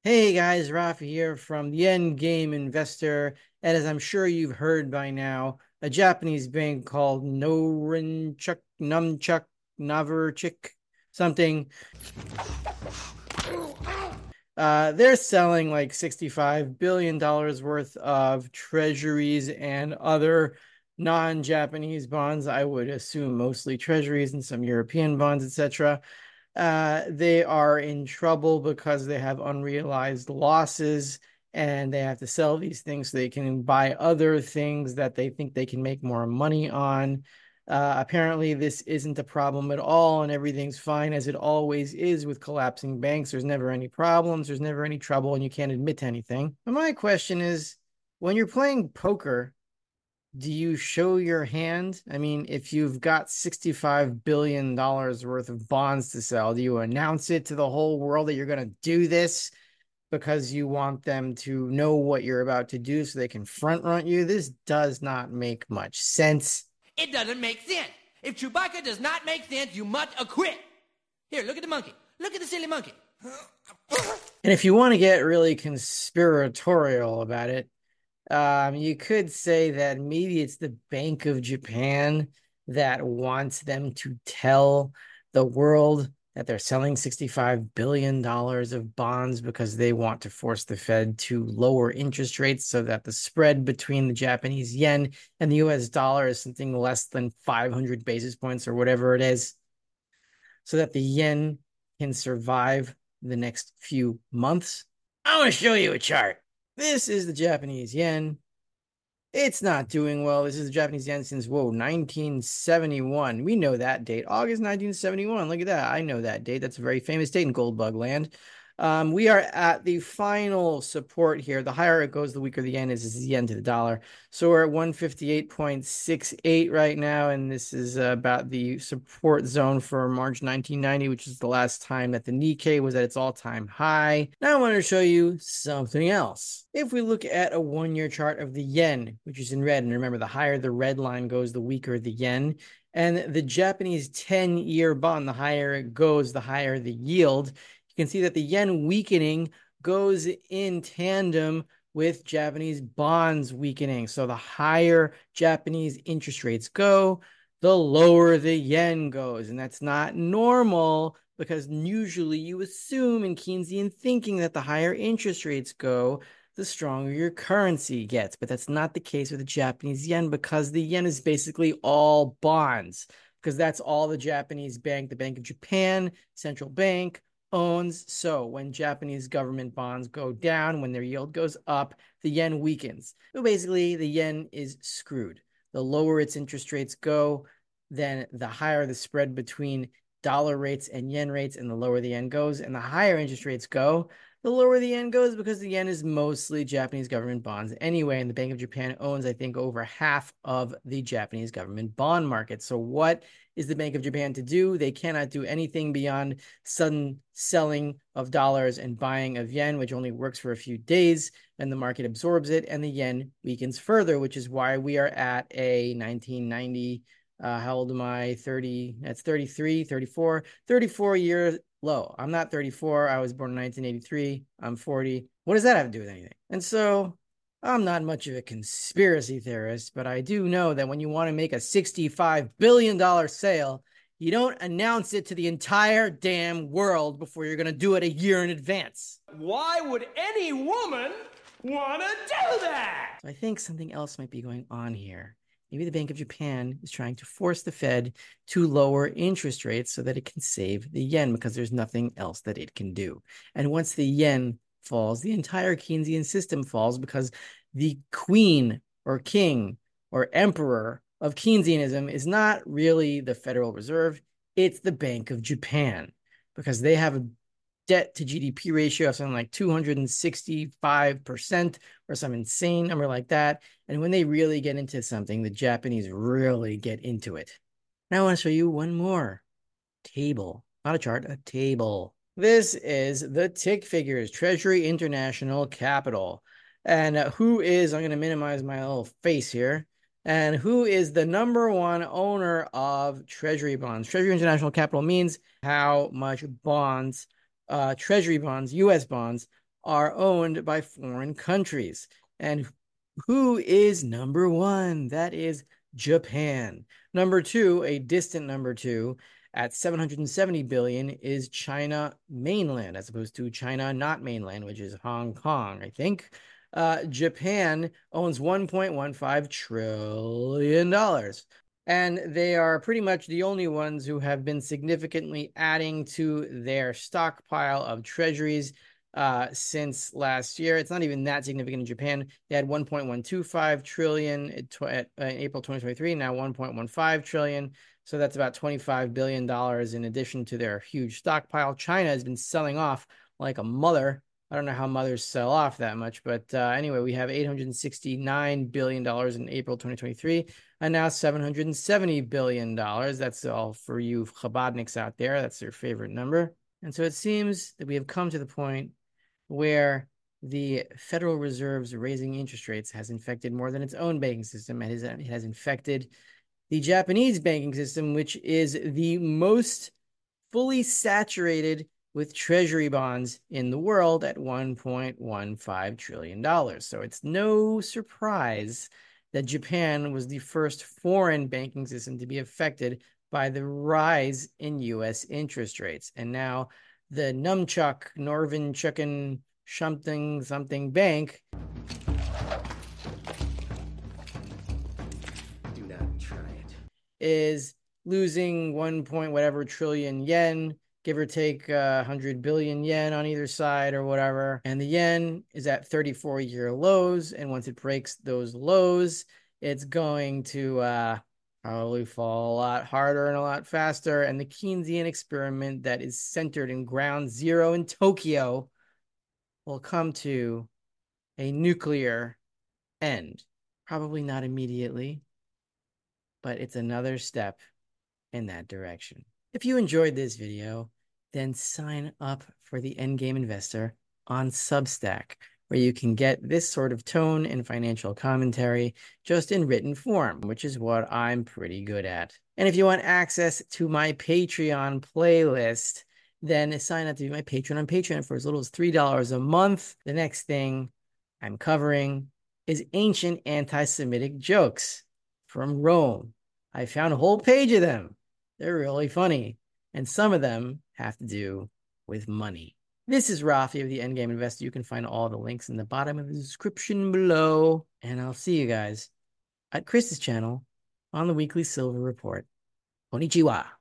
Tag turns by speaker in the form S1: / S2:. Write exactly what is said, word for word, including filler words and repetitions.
S1: Hey guys, Rafi here from the Endgame Investor. And as I'm sure you've heard by now, a Japanese bank called Norinchuk, Numchuk, Navarchik, something, uh, they're selling like sixty-five billion dollars worth of treasuries and other non-Japanese bonds. I would assume mostly treasuries and some European bonds, et cetera. Uh, they are in trouble because they have unrealized losses and they have to sell these things so they can buy other things that they think they can make more money on. Uh, apparently, this isn't a problem at all, and everything's fine as it always is with collapsing banks. There's never any problems, there's never any trouble, and you can't admit to anything. But my question is, when you're playing poker, do you show your hand? I mean, if you've got sixty-five billion dollars worth of bonds to sell, do you announce it to the whole world that you're going to do this because you want them to know what you're about to do so they can front run you? This does not make much sense.
S2: It doesn't make sense. If Chewbacca does not make sense, you must acquit. Here, look at the monkey. Look at the silly monkey.
S1: And if you want to get really conspiratorial about it, Um, you could say that maybe it's the Bank of Japan that wants them to tell the world that they're selling sixty-five billion dollars of bonds because they want to force the Fed to lower interest rates so that the spread between the Japanese yen and the U S dollar is something less than five hundred basis points or whatever it is, so that the yen can survive the next few months. I want to show you a chart. This is the Japanese yen. It's not doing well. This is the Japanese yen since, whoa, nineteen seventy-one. We know that date. August nineteen seventy-one. Look at that. I know that date. That's a very famous date in gold bug land. Um, we are at the final support here. The higher it goes, the weaker the yen is. This is yen to the dollar. So we're at one fifty-eight point six eight right now, and this is uh, about the support zone for March nineteen ninety, which is the last time that the Nikkei was at its all-time high. Now I want to show you something else. If we look at a one-year chart of the yen, which is in red, and remember, the higher the red line goes, the weaker the yen, and the Japanese ten-year bond, the higher it goes, the higher the yield. You can see that the yen weakening goes in tandem with Japanese bonds weakening. So the higher Japanese interest rates go, the lower the yen goes. And that's not normal because usually you assume in Keynesian thinking that the higher interest rates go, the stronger your currency gets. But that's not the case with the Japanese yen because the yen is basically all bonds, because that's all the Japanese bank, the Bank of Japan, central bank, owns. So when Japanese government bonds go down, when their yield goes up, the yen weakens. So basically, the yen is screwed. The lower its interest rates go, then the higher the spread between dollar rates and yen rates, and the lower the yen goes. And the higher interest rates go, the lower the yen goes, because the yen is mostly Japanese government bonds anyway. And the Bank of Japan owns, I think, over half of the Japanese government bond market. So what is the Bank of Japan to do? They cannot do anything beyond sudden selling of dollars and buying of yen, which only works for a few days, and the market absorbs it, and the yen weakens further, which is why we are at a nineteen ninety, uh, how old am I? thirty, that's thirty-three, thirty-four, thirty-four year low. I'm not thirty-four. I was born in nineteen eighty-three. I'm forty. What does that have to do with anything? And so I'm not much of a conspiracy theorist, but I do know that when you want to make a sixty-five billion dollars sale, you don't announce it to the entire damn world before you're going to do it a year in advance.
S3: Why would any woman want to do that?
S1: So I think something else might be going on here. Maybe the Bank of Japan is trying to force the Fed to lower interest rates so that it can save the yen, because there's nothing else that it can do. And once the yen falls, the entire Keynesian system falls, because the queen or king or emperor of Keynesianism is not really the Federal Reserve, it's the Bank of Japan, because they have a debt to G D P ratio of something like two hundred sixty-five percent or some insane number like that. And when they really get into something, the Japanese really get into it. Now I want to show you one more table, not a chart, a table. This is the tick figures, Treasury International Capital. And uh, who is, I'm going to minimize my little face here, and who is the number one owner of Treasury bonds? Treasury International Capital means how much bonds, uh, Treasury bonds, U S bonds, are owned by foreign countries. And who is number one? That is Japan. Number two, a distant number two, at seven hundred seventy billion is China mainland, as opposed to China not mainland, which is Hong Kong, I think. Uh, Japan owns one point one five trillion dollars. And they are pretty much the only ones who have been significantly adding to their stockpile of treasuries uh, since last year. It's not even that significant in Japan. They had one point one two five trillion at, at uh, April twenty twenty-three, now one point one five trillion. So that's about twenty-five billion dollars in addition to their huge stockpile. China has been selling off like a mother. I don't know how mothers sell off that much, but uh, anyway, we have eight hundred sixty-nine billion dollars in April twenty twenty-three, and now seven hundred seventy billion dollars. That's all for you Chabadniks out there. That's their favorite number. And so it seems that we have come to the point where the Federal Reserve's raising interest rates has infected more than its own banking system. It has, it has infected the Japanese banking system, which is the most fully saturated with treasury bonds in the world at one point one five trillion dollars. So it's no surprise that Japan was the first foreign banking system to be affected by the rise in U S interest rates. And now the Numchuck, Norvin Chicken, something, something bank.
S2: Do not try it.
S1: Is losing one point whatever trillion yen, give or take uh, one hundred billion yen on either side or whatever. And the yen is at thirty-four year lows. And once it breaks those lows, it's going to uh, probably fall a lot harder and a lot faster. And the Keynesian experiment that is centered in ground zero in Tokyo will come to a nuclear end. Probably not immediately, but it's another step in that direction. If you enjoyed this video, then sign up for the Endgame Investor on Substack, where you can get this sort of tone and financial commentary just in written form, which is what I'm pretty good at. And if you want access to my Patreon playlist, then sign up to be my patron on Patreon for as little as three dollars a month. The next thing I'm covering is ancient anti-Semitic jokes from Rome. I found a whole page of them. They're really funny. And some of them have to do with money. This is Rafi of the Endgame Investor. You can find all the links in the bottom of the description below. And I'll see you guys at Chris's channel on the Weekly Silver Report. Konnichiwa.